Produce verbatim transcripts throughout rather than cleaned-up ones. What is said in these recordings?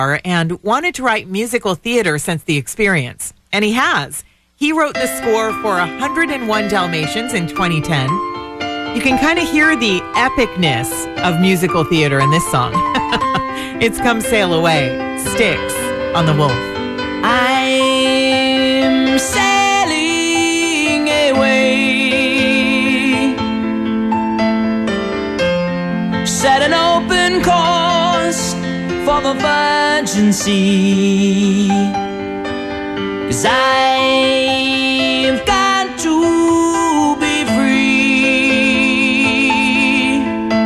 and wanted to write musical theater since the experience. And he has. He wrote the score for one hundred one Dalmatians in twenty ten. You can kind of hear the epicness of musical theater in this song. It's Come Sail Away, Styx on The Wolf. I'm sailing away, set an open course for the virgin sea, 'cause I've got to be free,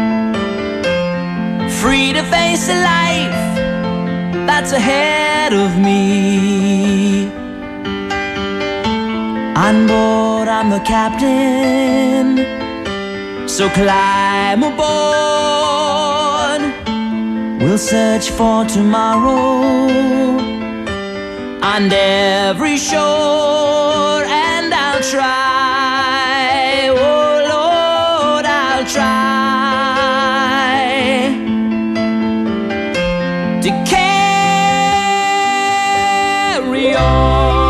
free to face a life that's ahead of me. On board I'm the captain, so climb aboard. We'll search for tomorrow on every shore, and I'll try, oh Lord, I'll try to carry on.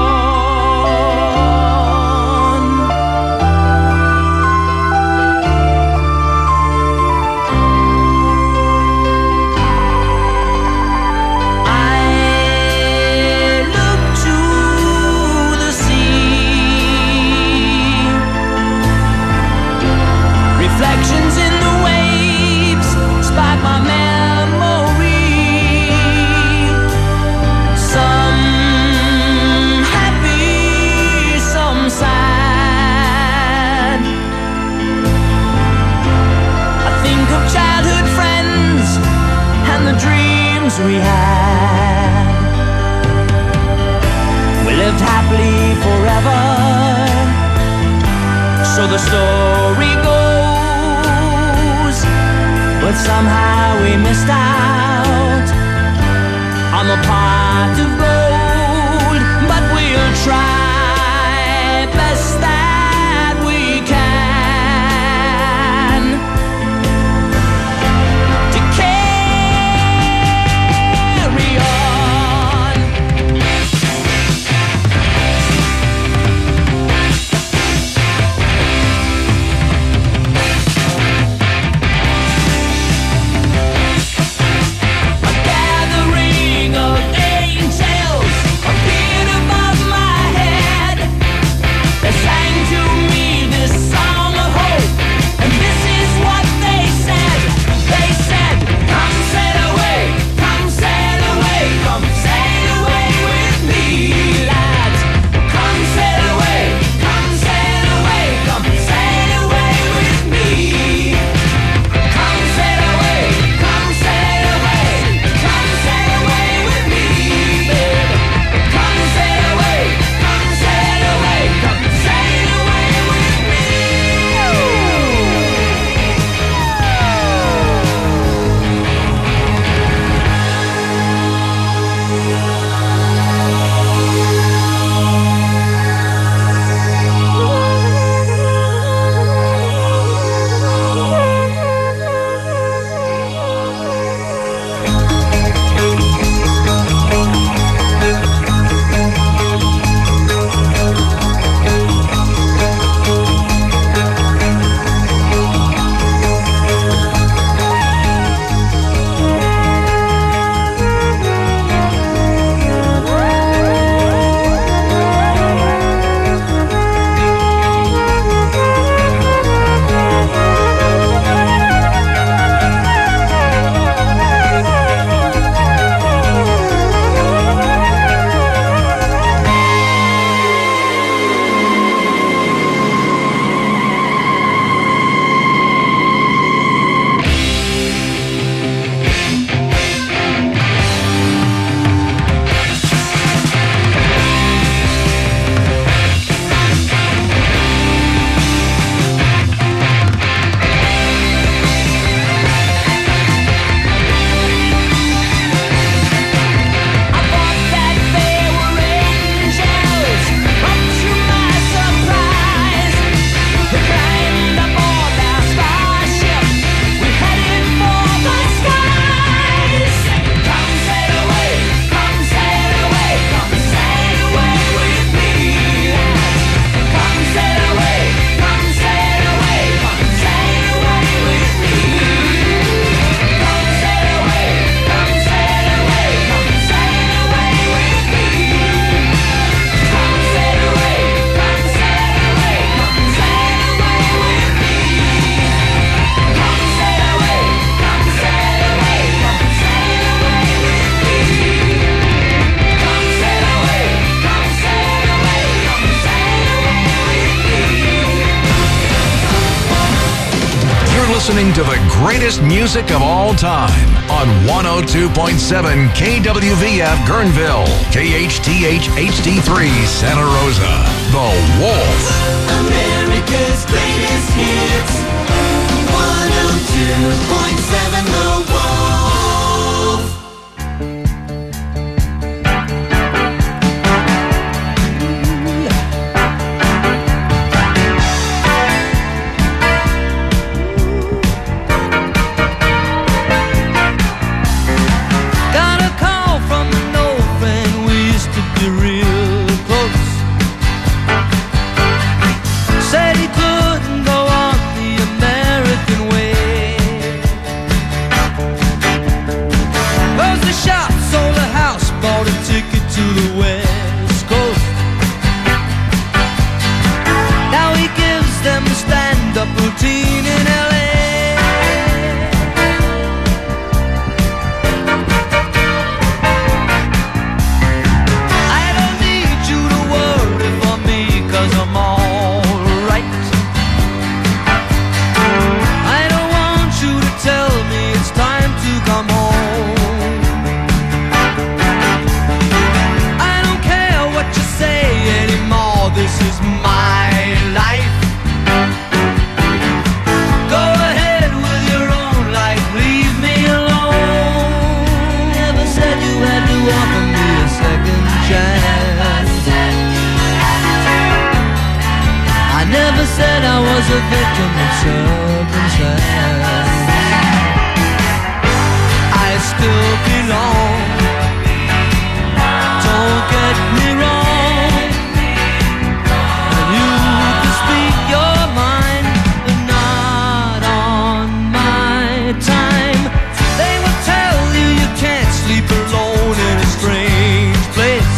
We had, we lived happily forever, so the story goes, but somehow we missed out on the pot of gold. But we'll try best that we can to listening to the greatest music of all time on one oh two point seven K W V F Guerneville, K H T H H D three Santa Rosa. The Wolf. America's greatest hits. one oh two point seven The Wolf. Got a call from an old friend, we used to be real close. Said he couldn't go on the American way. Closed the shop, sold a house, bought a ticket to the West Coast. Now he gives them a stand-up routine in L A. I don't need you to worry for me, 'cause I'm alright. I don't want you to tell me it's time to come home. I don't care what you say anymore, this is my life. Go ahead with your own life, leave me alone. Never said you had to offer me a second chance. I never said I was a victim of circumstance. I still belong. Don't get me wrong. And you can speak your mind, but not on my time. They will tell you you can't sleep alone in a strange place.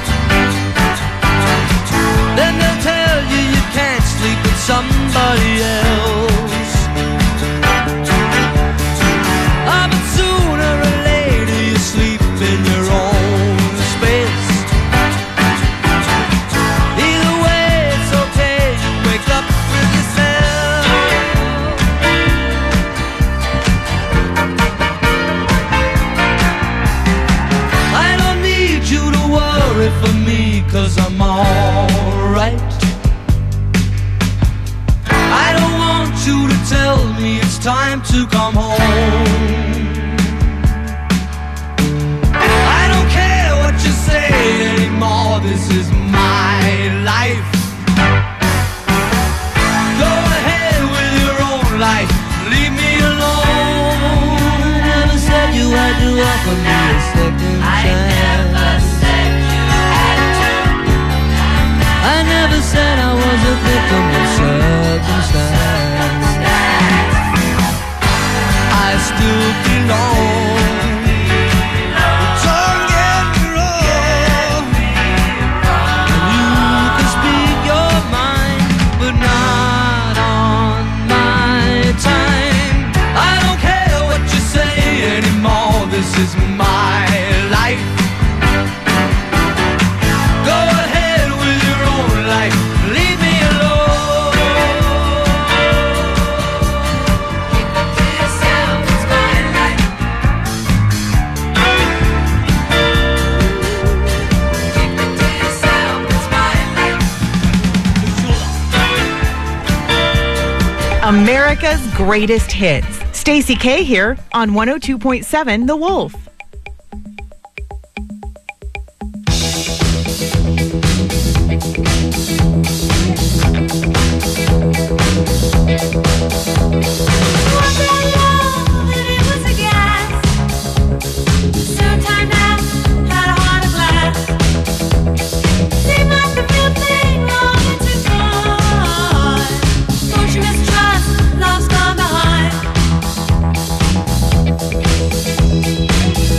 Then they'll tell you you can't sleep with somebody else. Ah, but sooner or later you sleep in your own space. Either way it's okay, you wake up with yourself. I don't need you to worry for me, 'cause I'm alright. I don't want you to tell me it's time to come home. I don't care what you say anymore, this is my life. Go ahead with your own life, leave me alone. Never said you had to offer me a second chance. I never said I was a victim of circumstance. I still belong. Don't get me wrong. And you can speak your mind, but not on my time. I don't care what you say anymore, this is my life. Go ahead with your own life, leave me alone. Keep it to yourself, it's my life. Keep it to yourself, it's my life. America's greatest hits. Stacey K here on one oh two point seven The Wolf. Love's gone behind.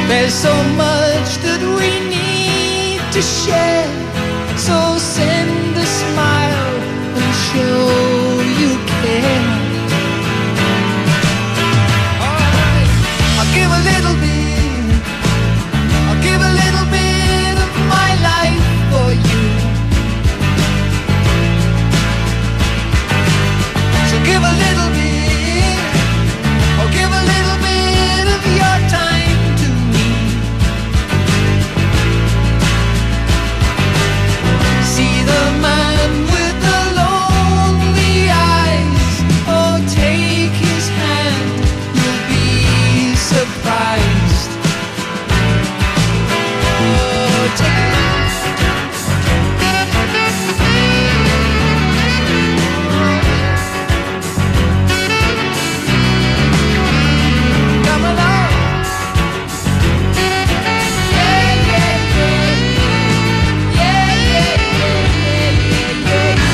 There's so much that we need to share. So send a smile and show you care. Alright, I'll give a little bit, I'll give a little bit of my life for you. So give a little bit, or give a little bit of your time to me. See the man with the lonely eyes. Oh, take his hand, you'll be surprised. Oh, take it. Come along. Yeah, yeah, yeah. Yeah, yeah, yeah, yeah, yeah,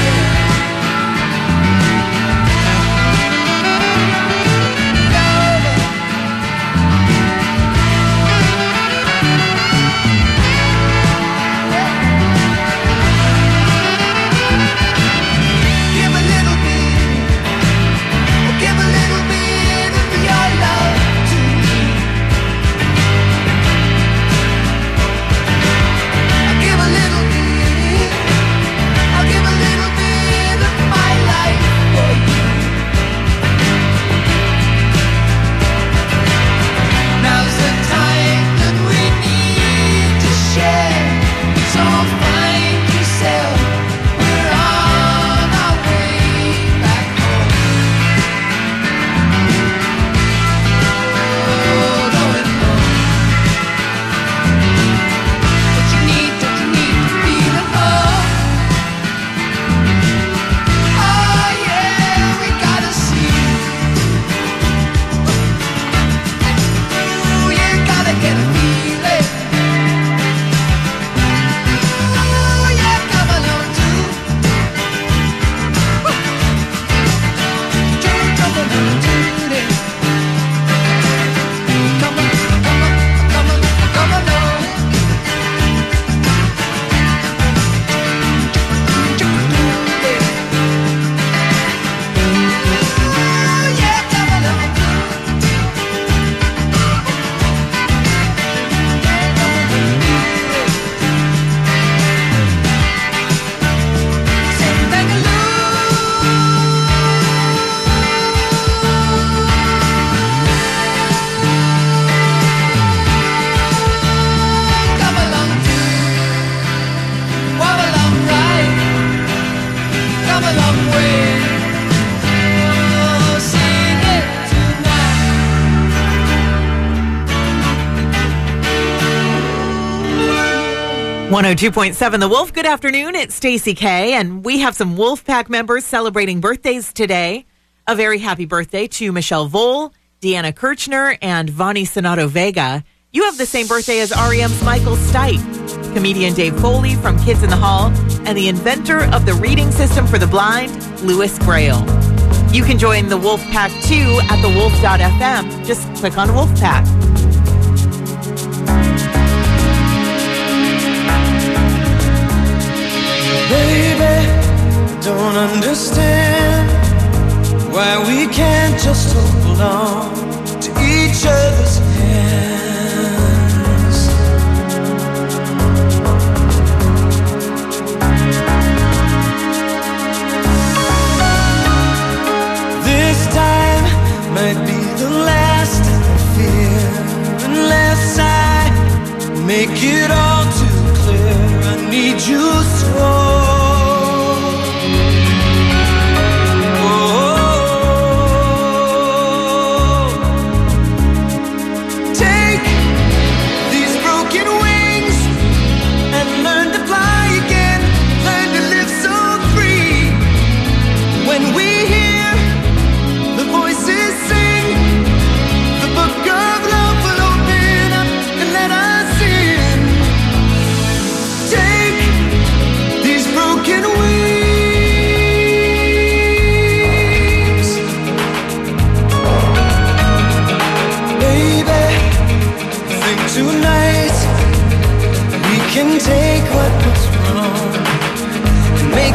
Give a little bit, oh, give a little bit of your love to me. I'll give a little bit, I'll give a little bit of my life for you. Now's the time that we need to share. So find yourself, we're on our way back home. Oh, going home. What you need, what you need to feel at home. Oh yeah, we gotta see. Ooh, you gotta get a feeling. Ooh, yeah, come along too. Come along to this. Come on, come on, come on, come along. Ooh, yeah, come along too. Sing come along too. Walk along right. Come a long way. Oh, sing it tonight. one oh two point seven The Wolf. Good afternoon. It's Stacey K, and we have some Wolfpack members celebrating birthdays today. A very happy birthday to Michelle Vole, Deanna Kirchner, and Vani Sonato Vega. You have the same birthday as R E M's Michael Stipe, comedian Dave Foley from Kids in the Hall, and the inventor of the reading system for the blind, Louis Braille. You can join the Wolfpack too at the wolf dot f m. Just click on Wolfpack. Baby, don't understand why we can't just hold on to each other's hands. This time might be the last I fear, unless I make it all too clear. I need you so. Take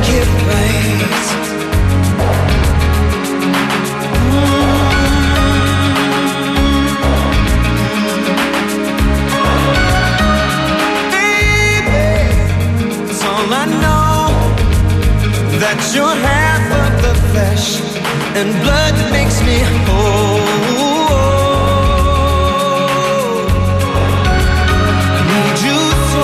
it right. I know that you're half of the flesh and blood that makes me whole. I need you so.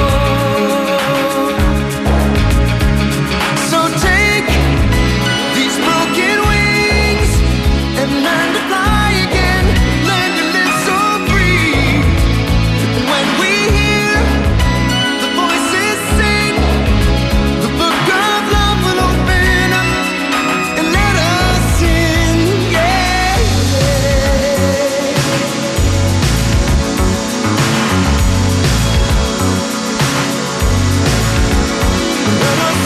So take these broken wings and learn to fly again. Learn to live so free. And when we hear the voices sing, the book of love will open up and let us in, yeah, let us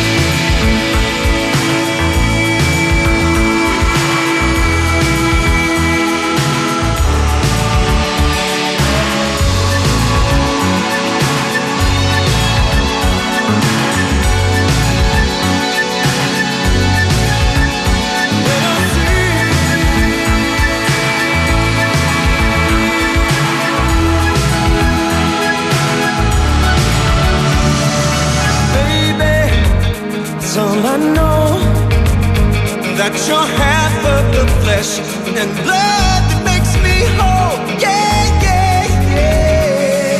all I know, that you're half of the flesh and blood that makes me whole. Yeah, yeah, yeah.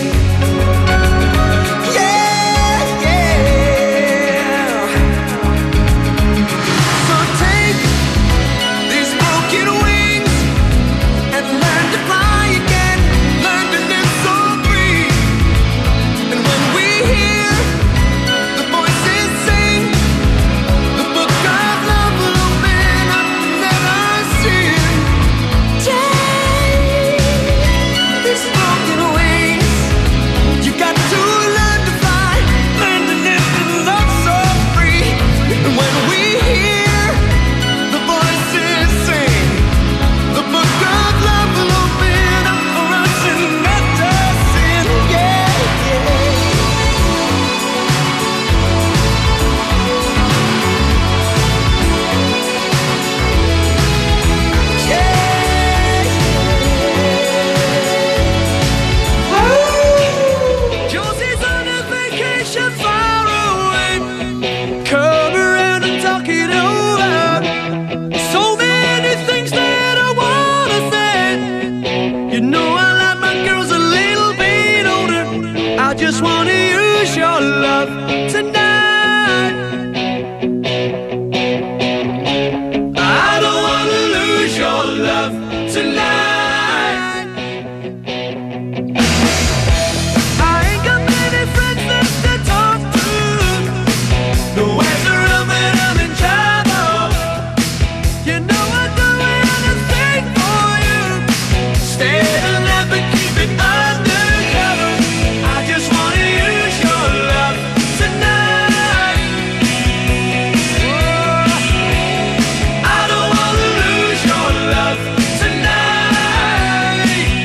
Yeah, yeah. So take these broken wings and learn to fly again. Learn to live so free. And when we hear the voices sing, the book of love will open up and let us in. Take these broken wings. You got to learn to fly, learn to live and love so free. And when we hear the voices sing, the book of love will open up for us and let us in. Yeah, Josie's on a vacation far away. Come around and talk it over. So many things that I wanna say. You know I like my girls a little bit older. I just wanna use your love tonight. I don't wanna lose your love tonight. I ain't got many friends left to talk to. No answer of it, I'm in trouble. You know I'd do anything for you. Stay alive and keep it undercover. I just wanna use your love tonight. Oh, I don't wanna lose your love tonight.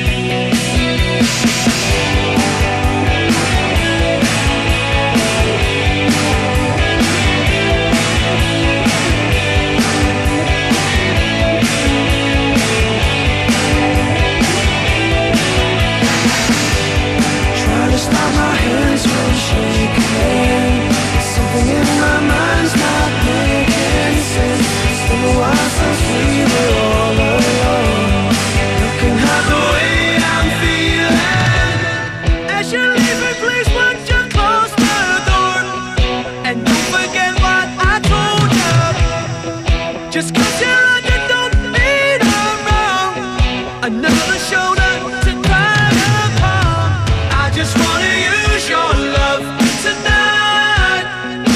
Try to stop my hands from shaking. Something in my mind's not making sense. It's been a while since we were all alone. You can have the way I'm feeling. As you leave me, please won't you close the door? And don't forget what I told you. Just 'cause you're on, you don't mean I'm wrong. Another shoulder to cry upon. I just wanna use your love tonight.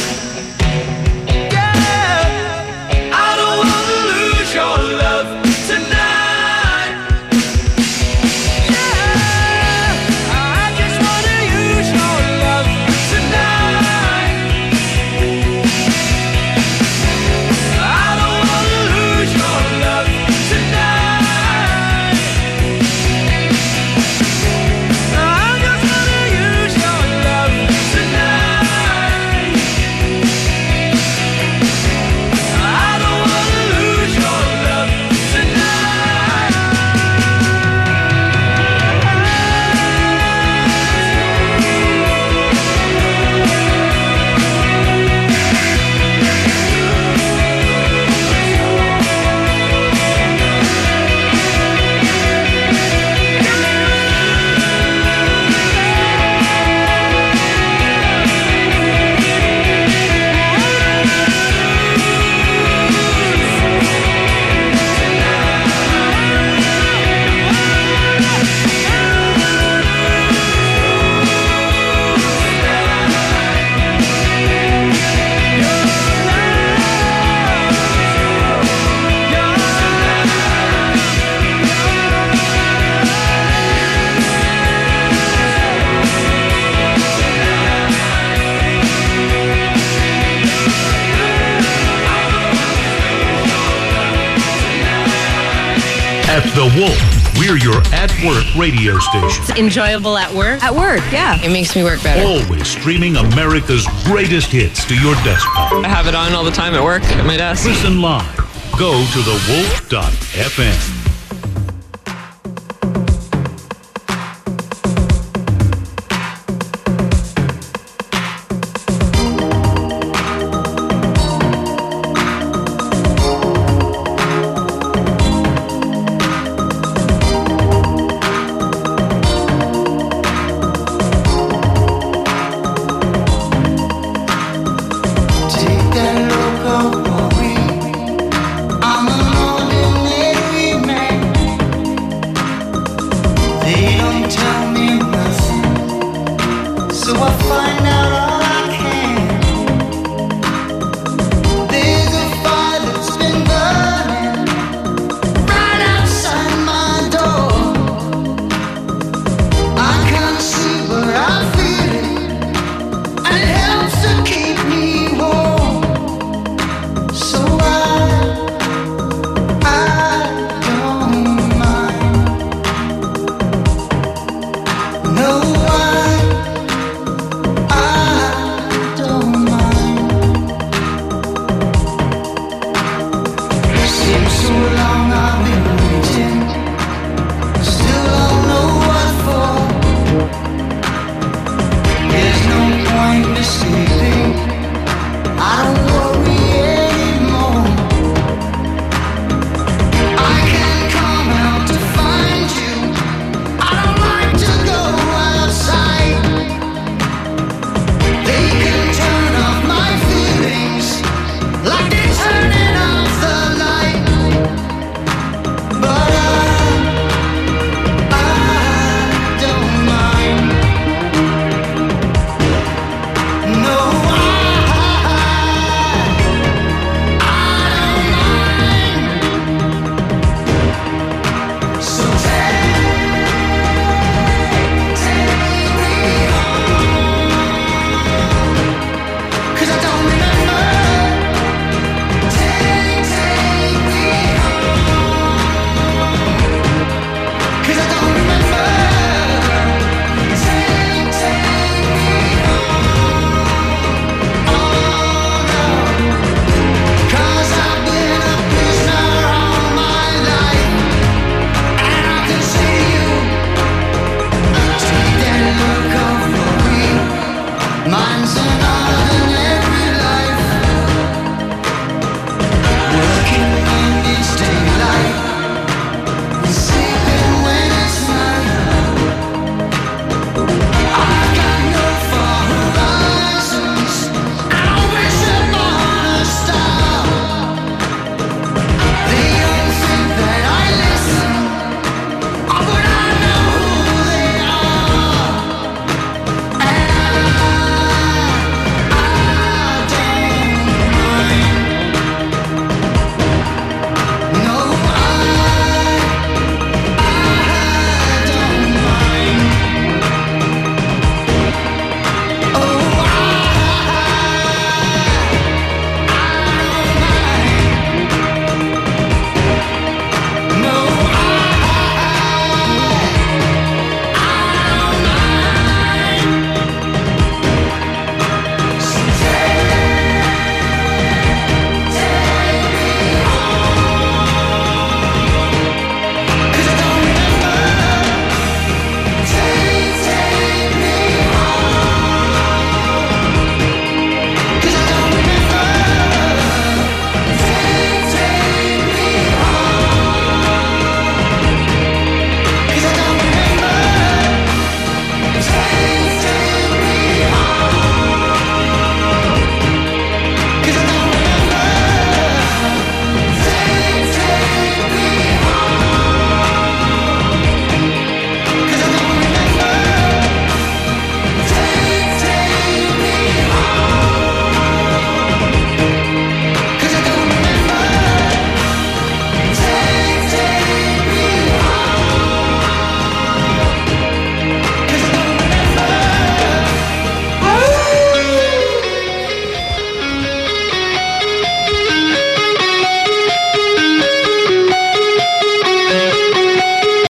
Yeah, I don't wanna lose your love tonight. Yeah, I just wanna use your love tonight. I don't wanna lose your love tonight. Wolf, we're your at-work radio station. It's enjoyable at work. At work, yeah. It makes me work better. Always streaming America's greatest hits to your desktop. I have it on all the time at work, at my desk. Listen live. Go to the wolf dot f m. They don't tell me nothing, so I find